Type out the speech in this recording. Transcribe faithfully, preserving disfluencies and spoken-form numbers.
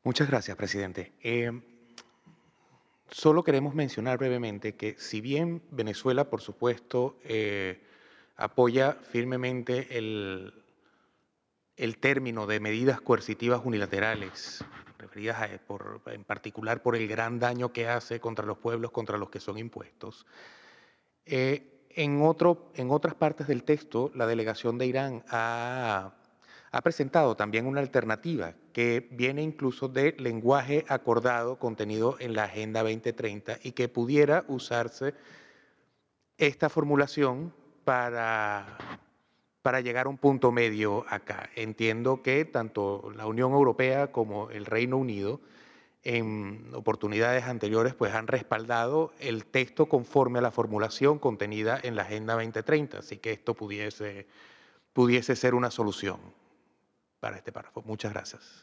Muchas gracias, presidente. Eh, solo queremos mencionar brevemente que si bien Venezuela, por supuesto, eh, apoya firmemente el, el término de medidas coercitivas unilaterales, referidas a, por, en particular por el gran daño que hace contra los pueblos contra los que son impuestos, eh, en, otro, en otras partes del texto, la delegación de Irán ha, ha presentado también una alternativa que viene incluso de lenguaje acordado contenido en la Agenda veinte treinta y que pudiera usarse esta formulación para, para llegar a un punto medio acá. Entiendo que tanto la Unión Europea como el Reino Unido en oportunidades anteriores pues han respaldado el texto conforme a la formulación contenida en la Agenda veinte treinta, así que esto pudiese, pudiese ser una solución para este párrafo. Muchas gracias.